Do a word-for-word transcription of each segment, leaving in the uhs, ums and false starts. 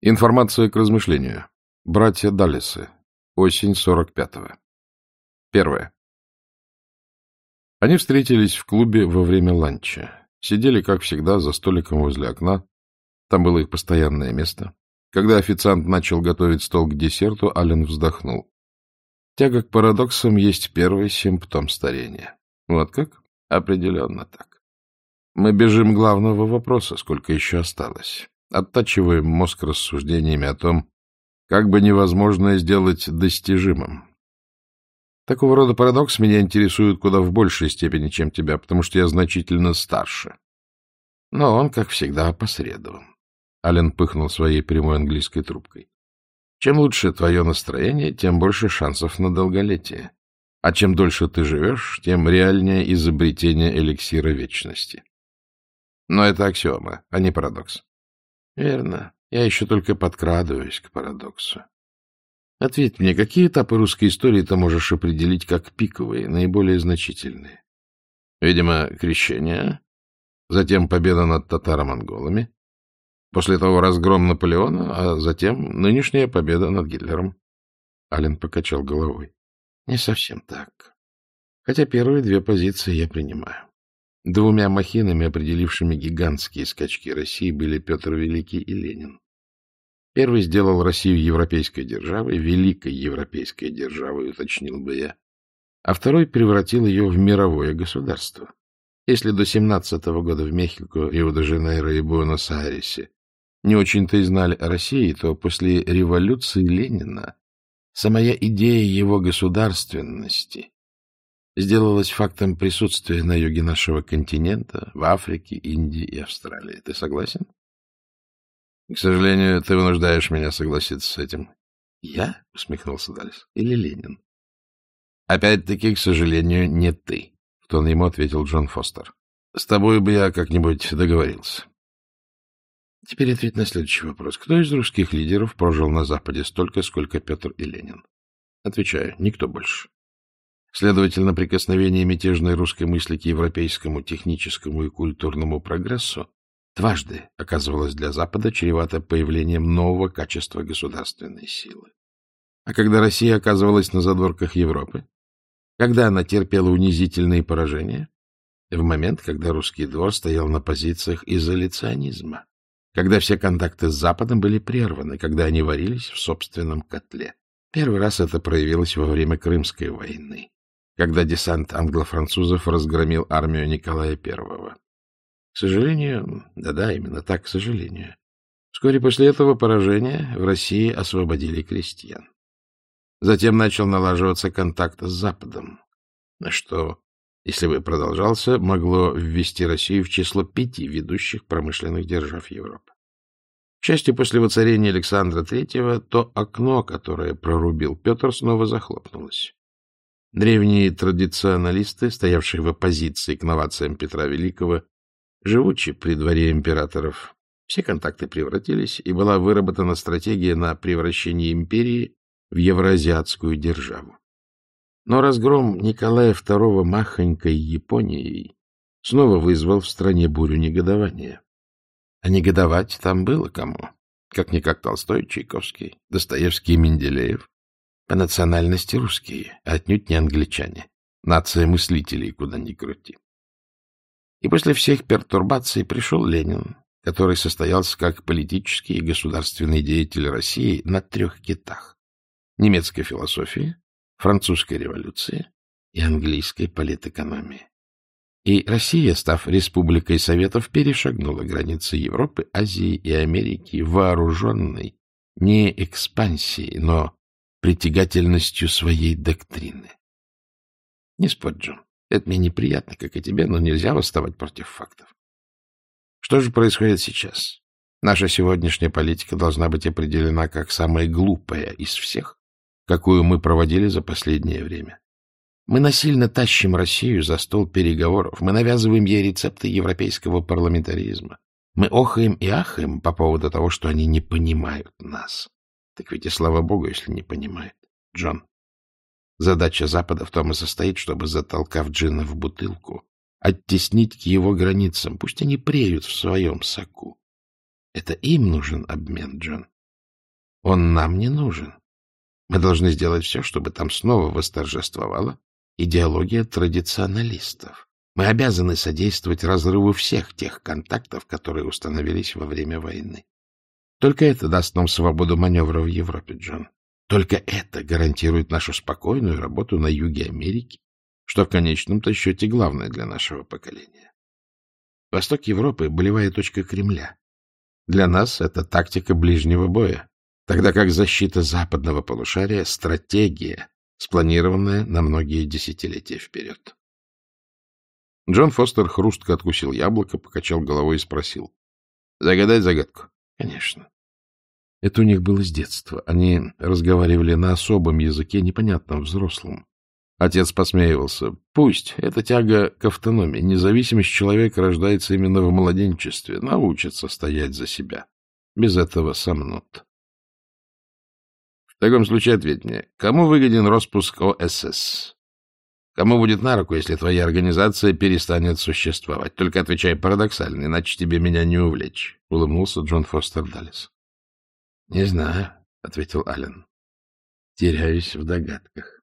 Информация к размышлению. Братья Даллесы. Осень сорок пятого. Первое. Они встретились в клубе во время ланча. Сидели, как всегда, за столиком возле окна. Там было их постоянное место. Когда официант начал готовить стол к десерту, Аллен вздохнул. Тяга к парадоксам есть первый симптом старения. Вот как? Определенно так. Мы бежим главного вопроса, сколько еще осталось. Оттачиваем мозг рассуждениями о том, как бы невозможное сделать достижимым. Такого рода парадокс меня интересует куда в большей степени, чем тебя, потому что я значительно старше. Но он, как всегда, опосредован. Аллен пыхнул своей прямой английской трубкой. Чем лучше твое настроение, тем больше шансов на долголетие. А чем дольше ты живешь, тем реальнее изобретение эликсира вечности. Но это аксиома, а не парадокс. Верно. Я еще только подкрадываюсь к парадоксу. Ответь мне, какие этапы русской истории ты можешь определить как пиковые, наиболее значительные? Видимо, крещение, затем победа над татаро-монголами, после того разгром Наполеона, а затем нынешняя победа над Гитлером. Аллен покачал головой. Не совсем так. Хотя первые две позиции я принимаю. Двумя махинами, определившими гигантские скачки России, были Петр Великий и Ленин. Первый сделал Россию европейской державой, великой европейской державой, уточнил бы я, а второй превратил ее в мировое государство. Если до семнадцатого года в Мехико, Рио-де-Жанейро и Буэнос-Айресе не очень-то и знали о России, то после революции Ленина самая идея его государственности сделалась фактом присутствия на юге нашего континента, в Африке, Индии и Австралии. Ты согласен? К сожалению, ты вынуждаешь меня согласиться с этим. Я? — усмехнулся Даллес. — Или Ленин? Опять-таки, к сожалению, не ты, — в тон ему ответил Джон Фостер. С тобой бы я как-нибудь договорился. Теперь ответь на следующий вопрос. Кто из русских лидеров прожил на Западе столько, сколько Петр и Ленин? Отвечаю, никто больше. Следовательно, прикосновение мятежной русской мысли к европейскому техническому и культурному прогрессу дважды оказывалось для Запада чревато появлением нового качества государственной силы. А когда Россия оказывалась на задворках Европы, когда она терпела унизительные поражения, в момент, когда русский двор стоял на позициях изоляционизма, когда все контакты с Западом были прерваны, когда они варились в собственном котле. Первый раз это проявилось во время Крымской войны, когда десант англо-французов разгромил армию Николая Первого. К сожалению, да-да, именно так, к сожалению. Вскоре после этого поражения в России освободили крестьян. Затем начал налаживаться контакт с Западом, что, если бы продолжался, могло ввести Россию в число пяти ведущих промышленных держав Европы. К счастью, после воцарения Александра Третьего то окно, которое прорубил Петр, снова захлопнулось. Древние традиционалисты, стоявшие в оппозиции к новациям Петра Великого, живучи при дворе императоров, все контакты превратились, и была выработана стратегия на превращение империи в евроазиатскую державу. Но разгром Николая Второго махонькой Японией снова вызвал в стране бурю негодования. А негодовать там было кому. Как-никак Толстой, Чайковский, Достоевский и Менделеев. По национальности русские, а отнюдь не англичане. Нация мыслителей, куда ни крути. И после всех пертурбаций пришел Ленин, который состоялся как политический и государственный деятель России на трех китах: немецкой философии, французской революции и английской политэкономии. И Россия, став республикой Советов, перешагнула границы Европы, Азии и Америки вооруженной не экспансией, но притягательностью своей доктрины. Не спорь, Джон, это мне неприятно, как и тебе, но нельзя восставать против фактов. Что же происходит сейчас? Наша сегодняшняя политика должна быть определена как самая глупая из всех, какую мы проводили за последнее время. Мы насильно тащим Россию за стол переговоров, мы навязываем ей рецепты европейского парламентаризма. Мы охаем и ахаем по поводу того, что они не понимают нас. Так ведь и слава богу, если не понимают. Джон, задача Запада в том и состоит, чтобы, затолкав джина в бутылку, оттеснить к его границам. Пусть они преют в своем соку. Это им нужен обмен, Джон. Он нам не нужен. Мы должны сделать все, чтобы там снова восторжествовала идеология традиционалистов. Мы обязаны содействовать разрыву всех тех контактов, которые установились во время войны. Только это даст нам свободу маневра в Европе, Джон. Только это гарантирует нашу спокойную работу на юге Америки, что в конечном-то счете главное для нашего поколения. Восток Европы — болевая точка Кремля. Для нас это тактика ближнего боя, тогда как защита западного полушария — стратегия, спланированная на многие десятилетия вперед. Джон Фостер хрустко откусил яблоко, покачал головой и спросил. — Загадай загадку. — Конечно. Это у них было с детства. Они разговаривали на особом языке, непонятном взрослым. Отец посмеивался. Пусть, это тяга к автономии. Независимость человека рождается именно в младенчестве. Научится стоять за себя. Без этого сомнут. В таком случае ответь мне, кому выгоден распуск О Эс Эс? Кому будет на руку, если твоя организация перестанет существовать? Только отвечай парадоксально, иначе тебе меня не увлечь. Улыбнулся Джон Фостер Даллес. — Не знаю, — ответил Аллен. — Теряюсь в догадках.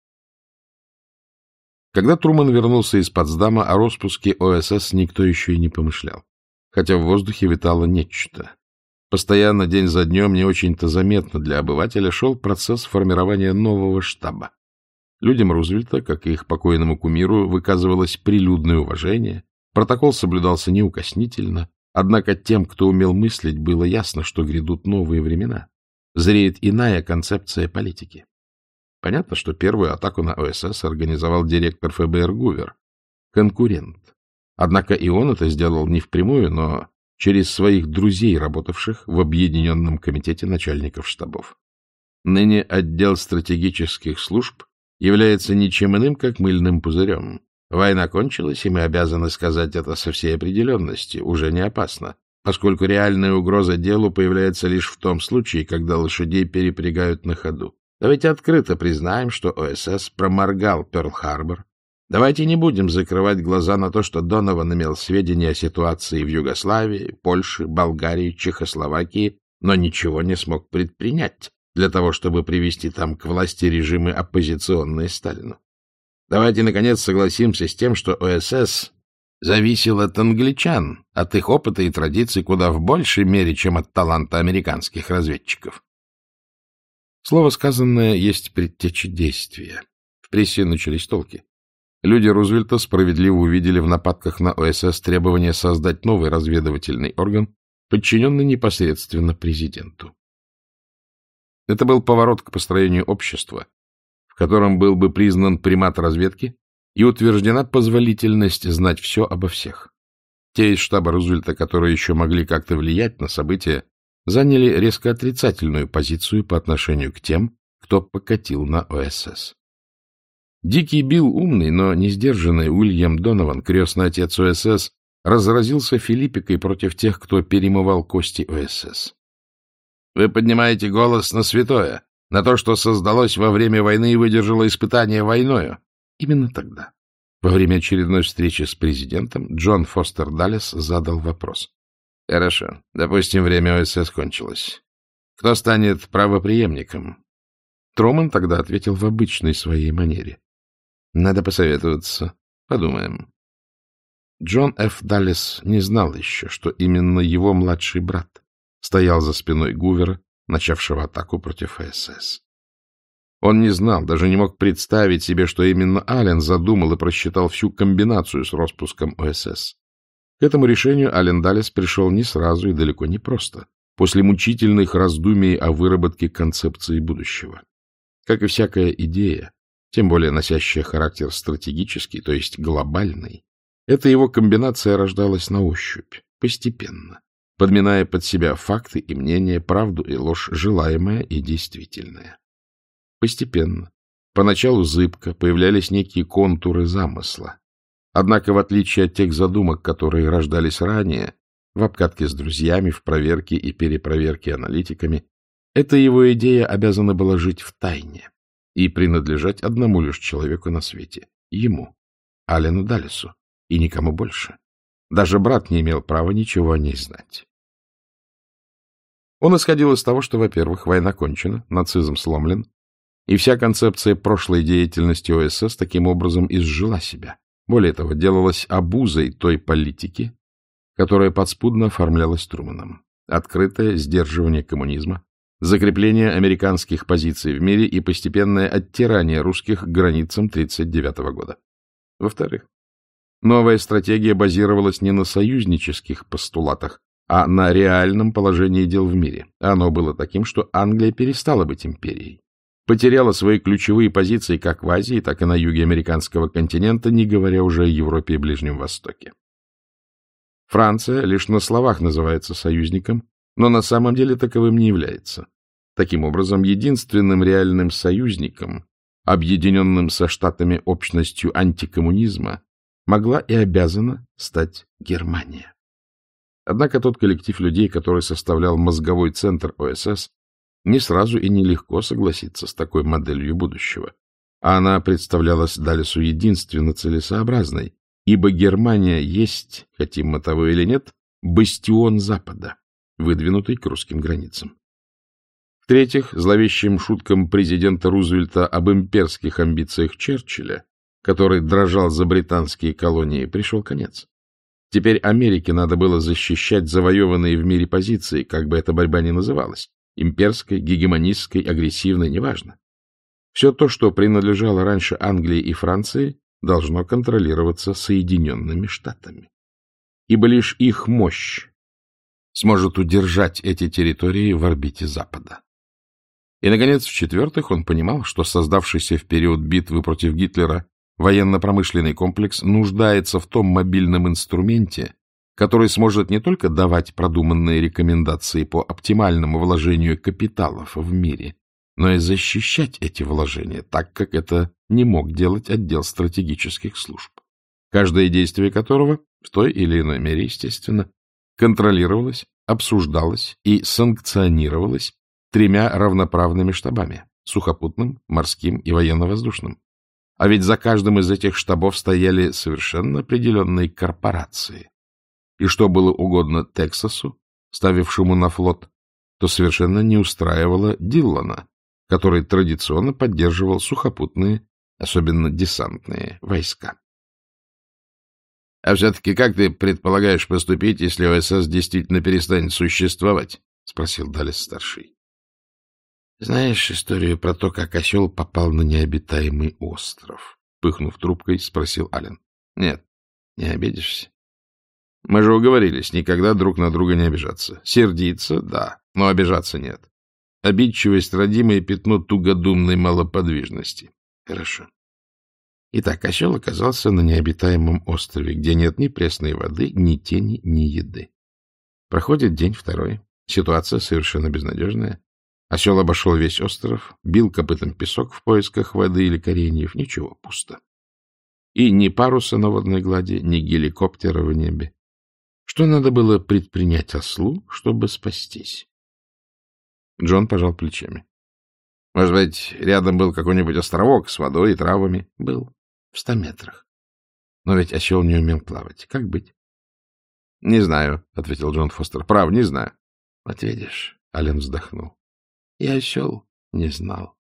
Когда Труман вернулся из Потсдама, о распуске О Эс Эс никто еще и не помышлял, хотя в воздухе витало нечто. Постоянно, день за днем, не очень-то заметно для обывателя, шел процесс формирования нового штаба. Людям Рузвельта, как и их покойному кумиру, выказывалось прилюдное уважение, протокол соблюдался неукоснительно, однако тем, кто умел мыслить, было ясно, что грядут новые времена. Зреет иная концепция политики. Понятно, что первую атаку на О Эс Эс организовал директор Эф Бэ Эр Гувер, конкурент. Однако и он это сделал не впрямую, но через своих друзей, работавших в Объединенном комитете начальников штабов. Ныне отдел стратегических служб является ничем иным, как мыльным пузырем. Война кончилась, и мы обязаны сказать это со всей определенностью, уже не опасно, поскольку реальная угроза делу появляется лишь в том случае, когда лошадей перепрягают на ходу. Давайте открыто признаем, что О Эс Эс проморгал Пёрл-Харбор. Давайте не будем закрывать глаза на то, что Донован имел сведения о ситуации в Югославии, Польше, Болгарии, Чехословакии, но ничего не смог предпринять для того, чтобы привести там к власти режимы, оппозиционные Сталину. Давайте, наконец, согласимся с тем, что О Эс Эс зависел от англичан, от их опыта и традиций куда в большей мере, чем от таланта американских разведчиков. Слово сказанное есть предтеча действия. В прессе начались толки. Люди Рузвельта справедливо увидели в нападках на О Эс Эс требование создать новый разведывательный орган, подчиненный непосредственно президенту. Это был поворот к построению общества, в котором был бы признан примат разведки и утверждена позволительность знать все обо всех. Те из штаба Рузвельта, которые еще могли как-то влиять на события, заняли резко отрицательную позицию по отношению к тем, кто покатил на О Эс Эс. Дикий Билл, умный, но не сдержанный Уильям Донован, крестный отец О Эс Эс, разразился филиппикой против тех, кто перемывал кости О Эс Эс. Вы поднимаете голос на святое, на то, что создалось во время войны и выдержало испытание войною. Именно тогда, во время очередной встречи с президентом, Джон Фостер Даллес задал вопрос. Хорошо, допустим, время О Эс Эс кончилось. Кто станет правопреемником? Труман тогда ответил в обычной своей манере. Надо посоветоваться. Подумаем. Джон Ф. Даллес не знал еще, что именно его младший брат стоял за спиной Гувера, начавшего атаку против О Эс Эс. Он не знал, даже не мог представить себе, что именно Аллен задумал и просчитал всю комбинацию с распуском О Эс Эс. К этому решению Аллен Даллес пришел не сразу и далеко не просто, после мучительных раздумий о выработке концепции будущего. Как и всякая идея, тем более носящая характер стратегический, то есть глобальный, эта его комбинация рождалась на ощупь, постепенно, подминая под себя факты и мнения, правду и ложь, желаемое и действительное. Постепенно, поначалу зыбко, появлялись некие контуры замысла. Однако, в отличие от тех задумок, которые рождались ранее, в обкатке с друзьями, в проверке и перепроверке аналитиками, эта его идея обязана была жить в тайне и принадлежать одному лишь человеку на свете — ему, Аллену Даллесу, и никому больше. Даже брат не имел права ничего о ней знать. Он исходил из того, что, во-первых, война кончена, нацизм сломлен, и вся концепция прошлой деятельности ОСС таким образом изжила себя. Более того, делалась обузой той политики, которая подспудно оформлялась Трумэном. Открытое сдерживание коммунизма, закрепление американских позиций в мире и постепенное оттирание русских к границам тридцать девятого года. Во-вторых, новая стратегия базировалась не на союзнических постулатах, а на реальном положении дел в мире. Оно было таким, что Англия перестала быть империей, потеряла свои ключевые позиции как в Азии, так и на юге американского континента, не говоря уже о Европе и Ближнем Востоке. Франция лишь на словах называется союзником, но на самом деле таковым не является. Таким образом, единственным реальным союзником, объединенным со Штатами общностью антикоммунизма, могла и обязана стать Германия. Однако тот коллектив людей, который составлял мозговой центр ОСС, не сразу и нелегко согласиться с такой моделью будущего. А она представлялась Даллесу единственно целесообразной, ибо Германия есть, хотим мы того или нет, бастион Запада, выдвинутый к русским границам. В-третьих, зловещим шуткам президента Рузвельта об имперских амбициях Черчилля, который дрожал за британские колонии, пришел конец. Теперь Америке надо было защищать завоеванные в мире позиции, как бы эта борьба ни называлась, имперской, гегемонистской, агрессивной, неважно. Все то, что принадлежало раньше Англии и Франции, должно контролироваться Соединенными Штатами. Ибо лишь их мощь сможет удержать эти территории в орбите Запада. И, наконец, в-четвертых, он понимал, что создавшийся в период битвы против Гитлера военно-промышленный комплекс нуждается в том мобильном инструменте, который сможет не только давать продуманные рекомендации по оптимальному вложению капиталов в мире, но и защищать эти вложения, так как это не мог делать отдел стратегических служб, каждое действие которого, в той или иной мере, естественно, контролировалось, обсуждалось и санкционировалось тремя равноправными штабами — сухопутным, морским и военно-воздушным. А ведь за каждым из этих штабов стояли совершенно определенные корпорации. И что было угодно Тексасу, ставившему на флот, то совершенно не устраивало Диллона, который традиционно поддерживал сухопутные, особенно десантные войска. — А все-таки как ты предполагаешь поступить, если ОСС действительно перестанет существовать? — спросил Даллес-старший. — Знаешь историю про то, как осел попал на необитаемый остров? — пыхнув трубкой, спросил Аллен. — Нет, не обидишься. Мы же уговорились никогда друг на друга не обижаться. Сердиться — да, но обижаться — нет. Обидчивость — родимое пятно тугодумной малоподвижности. Хорошо. Итак, осел оказался на необитаемом острове, где нет ни пресной воды, ни тени, ни еды. Проходит день второй. Ситуация совершенно безнадежная. Осел обошел весь остров, бил копытом песок в поисках воды или кореньев. Ничего, пусто. И ни паруса на водной глади, ни геликоптера в небе. Что надо было предпринять ослу, чтобы спастись? Джон пожал плечами. Может быть, рядом был какой-нибудь островок с водой и травами? Был. В ста метрах. Но ведь осел не умел плавать. Как быть? — Не знаю, — ответил Джон Фостер. — Прав, не знаю. — Вот видишь, — Аллен вздохнул. — И осел не знал.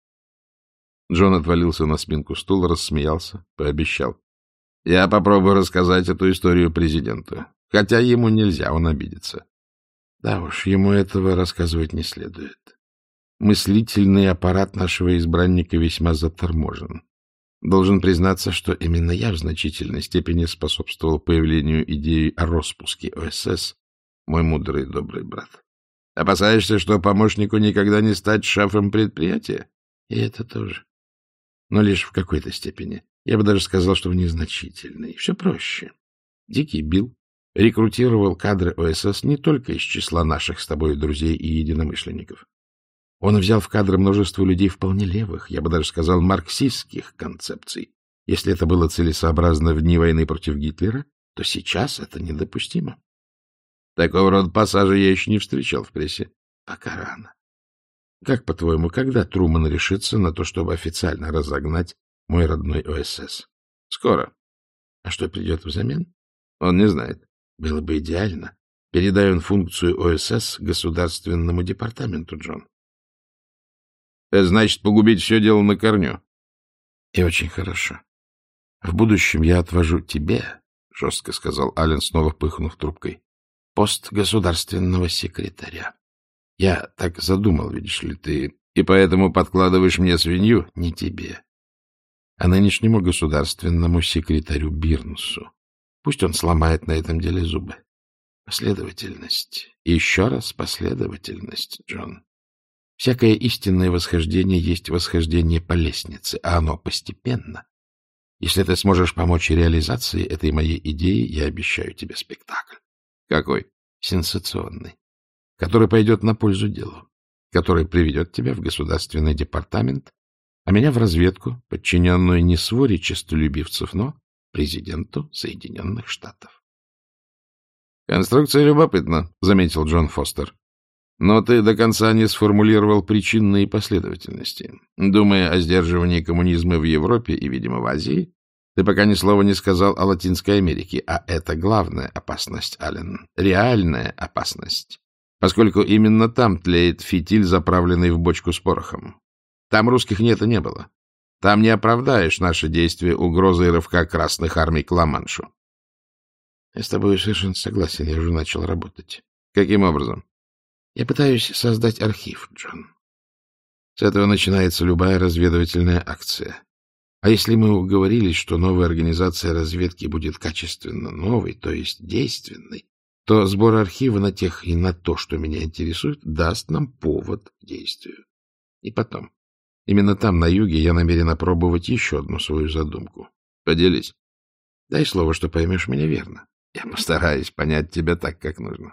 Джон отвалился на спинку стула, рассмеялся, пообещал. — Я попробую рассказать эту историю президенту. Хотя ему нельзя, он обидится. Да уж, ему этого рассказывать не следует. Мыслительный аппарат нашего избранника весьма заторможен. Должен признаться, что именно я в значительной степени способствовал появлению идеи о распуске ОСС, мой мудрый и добрый брат. Опасаешься, что помощнику никогда не стать шефом предприятия? И это тоже. Но лишь в какой-то степени. Я бы даже сказал, что в незначительной. Все проще. Дикий Билл рекрутировал кадры ОСС не только из числа наших с тобой друзей и единомышленников. Он взял в кадры множество людей вполне левых, я бы даже сказал, марксистских концепций. Если это было целесообразно в дни войны против Гитлера, то сейчас это недопустимо. Такого рода пассажа я еще не встречал в прессе. Пока рано. Как, по-твоему, когда Трумэн решится на то, чтобы официально разогнать мой родной ОСС? Скоро. А что придет взамен? Он не знает. Было бы идеально. Передай он функцию ОСС Государственному департаменту, Джон. Это значит погубить все дело на корню. И очень хорошо. В будущем я отвожу тебе, — жестко сказал Аллен, снова пыхнув трубкой, — пост государственного секретаря. Я так задумал, видишь ли, ты... И поэтому подкладываешь мне свинью? Не тебе, а нынешнему государственному секретарю Бирнсу. Пусть он сломает на этом деле зубы. Последовательность. И еще раз последовательность, Джон. Всякое истинное восхождение есть восхождение по лестнице, а оно постепенно. Если ты сможешь помочь реализации этой моей идеи, я обещаю тебе спектакль. Какой? Сенсационный. Который пойдет на пользу делу. Который приведет тебя в государственный департамент, а меня в разведку, подчиненную не своре честолюбивцев, но президенту Соединенных Штатов. Конструкция любопытна, — заметил Джон Фостер. Но ты до конца не сформулировал причинные последовательности. Думая о сдерживании коммунизма в Европе и, видимо, в Азии, ты пока ни слова не сказал о Латинской Америке, а это главная опасность, Аллен, реальная опасность, поскольку именно там тлеет фитиль, заправленный в бочку с порохом. Там русских нет и не было. Там не оправдаешь наши действия угрозой рывка красных армий к Ла-Маншу. Я с тобой совершенно согласен, я уже начал работать. Каким образом? Я пытаюсь создать архив, Джон. С этого начинается любая разведывательная акция. А если мы уговорились, что новая организация разведки будет качественно новой, то есть действенной, то сбор архива на тех и на то, что меня интересует, даст нам повод к действию. И потом, именно там, на юге, я намерен опробовать еще одну свою задумку. Поделись. Дай слово, что поймешь меня верно. Я постараюсь понять тебя так, как нужно.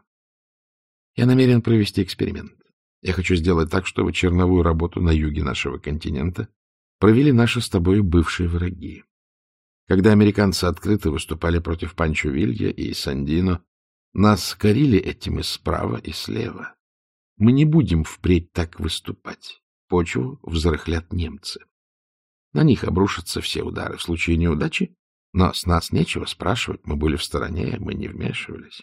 Я намерен провести эксперимент. Я хочу сделать так, чтобы черновую работу на юге нашего континента провели наши с тобой бывшие враги. Когда американцы открыто выступали против Панчо Вилья и Сандино, нас корили этим и справа, и слева. Мы не будем впредь так выступать. Почву взрыхлят немцы. На них обрушатся все удары в случае неудачи, но с нас нечего спрашивать, мы были в стороне, мы не вмешивались.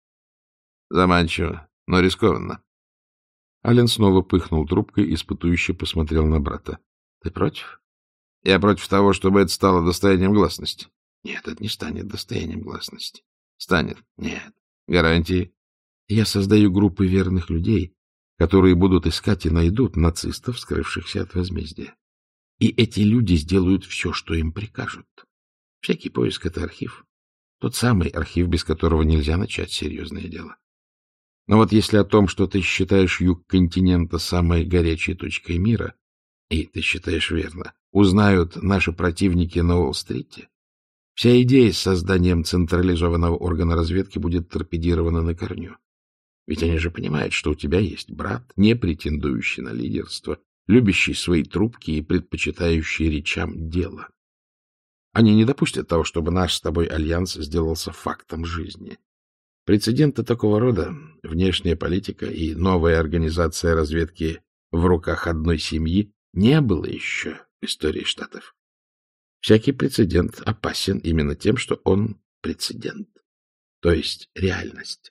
Заманчиво, но рискованно. Аллен снова пыхнул трубкой, испытующе посмотрел на брата. — Ты против? — Я против того, чтобы это стало достоянием гласности. — Нет, это не станет достоянием гласности. — Станет. — Нет. — Гарантии? — Я создаю группы верных людей, которые будут искать и найдут нацистов, скрывшихся от возмездия. И эти люди сделают все, что им прикажут. Всякий поиск — это архив. Тот самый архив, без которого нельзя начать серьезное дело. Но вот если о том, что ты считаешь юг континента самой горячей точкой мира, и ты считаешь верно, узнают наши противники на Уолл-стрите, вся идея с созданием централизованного органа разведки будет торпедирована на корню. Ведь они же понимают, что у тебя есть брат, не претендующий на лидерство, любящий свои трубки и предпочитающий речам дело. Они не допустят того, чтобы наш с тобой альянс сделался фактом жизни. Прецеденты такого рода, внешняя политика и новая организация разведки в руках одной семьи, не было еще в истории Штатов. Всякий прецедент опасен именно тем, что он прецедент, то есть реальность.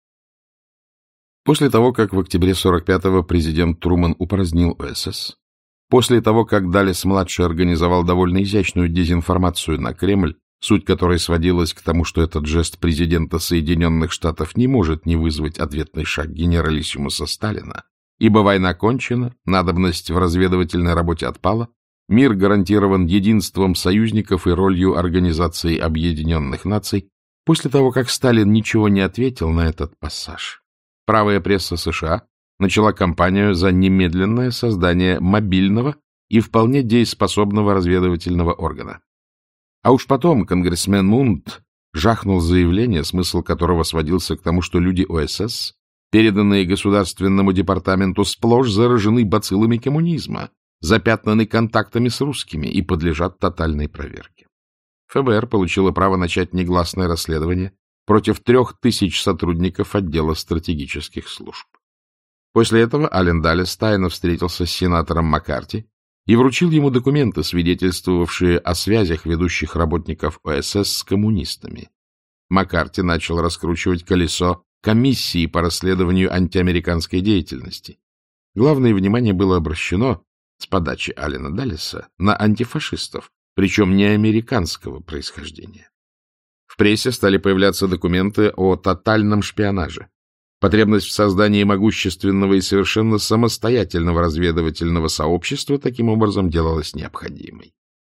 После того, как в октябре сорок пятого президент Труман упразднил ОСС, после того, как Даллес-младший организовал довольно изящную дезинформацию на Кремль, суть которой сводилась к тому, что этот жест президента Соединенных Штатов не может не вызвать ответный шаг генералиссимуса Сталина, ибо война кончена, надобность в разведывательной работе отпала, мир гарантирован единством союзников и ролью Организации Объединенных Наций, после того, как Сталин ничего не ответил на этот пассаж, правая пресса США начала кампанию за немедленное создание мобильного и вполне дееспособного разведывательного органа. А уж потом конгрессмен Мунд жахнул заявление, смысл которого сводился к тому, что люди ОСС, переданные Государственному департаменту, сплошь заражены бациллами коммунизма, запятнаны контактами с русскими и подлежат тотальной проверке. ФБР получило право начать негласное расследование против трех тысяч сотрудников отдела стратегических служб. После этого Аллен Даллес тайно встретился с сенатором Маккарти и вручил ему документы, свидетельствовавшие о связях ведущих работников ОСС с коммунистами. Маккарти начал раскручивать колесо комиссии по расследованию антиамериканской деятельности. Главное внимание было обращено с подачи Аллена Даллеса на антифашистов, причем не американского происхождения. В прессе стали появляться документы о тотальном шпионаже. Потребность в создании могущественного и совершенно самостоятельного разведывательного сообщества таким образом делалась необходимой.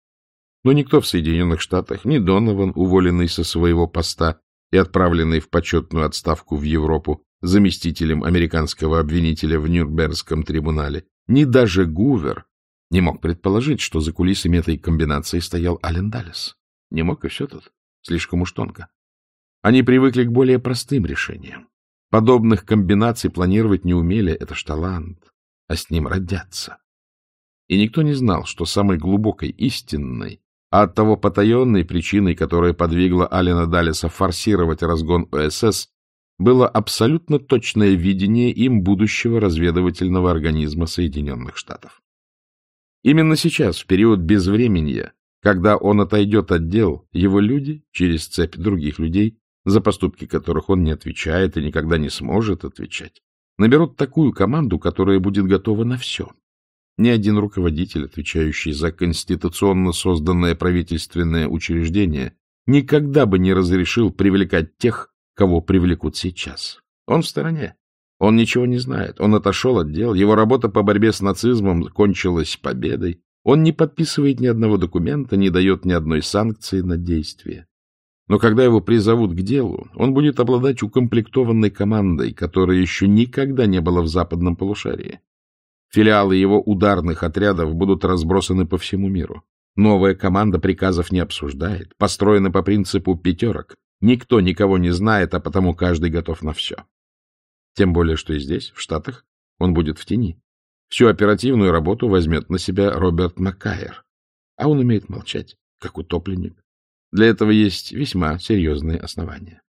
Но никто в Соединенных Штатах, ни Донован, уволенный со своего поста и отправленный в почетную отставку в Европу заместителем американского обвинителя в Нюрнбергском трибунале, ни даже Гувер не мог предположить, что за кулисами этой комбинации стоял Аллен Даллес. Не мог, и все тут. Слишком уж тонко. Они привыкли к более простым решениям. Подобных комбинаций планировать не умели, это ж талант, а с ним родятся. И никто не знал, что самой глубокой, истинной, а оттого потаенной причиной, которая подвигла Аллена Даллеса форсировать разгон ОСС, было абсолютно точное видение им будущего разведывательного организма Соединенных Штатов. Именно сейчас, в период безвременья, когда он отойдет от дел, его люди, через цепь других людей, за поступки которых он не отвечает и никогда не сможет отвечать, наберут такую команду, которая будет готова на все. Ни один руководитель, отвечающий за конституционно созданное правительственное учреждение, никогда бы не разрешил привлекать тех, кого привлекут сейчас. Он в стороне. Он ничего не знает. Он отошел от дел. Его работа по борьбе с нацизмом кончилась победой. Он не подписывает ни одного документа, не дает ни одной санкции на действие. Но когда его призовут к делу, он будет обладать укомплектованной командой, которая еще никогда не была в западном полушарии. Филиалы его ударных отрядов будут разбросаны по всему миру. Новая команда приказов не обсуждает, построена по принципу пятерок. Никто никого не знает, а потому каждый готов на все. Тем более, что и здесь, в Штатах, он будет в тени. Всю оперативную работу возьмет на себя Роберт Маккайр. А он умеет молчать, как утопленник. Для этого есть весьма серьезные основания.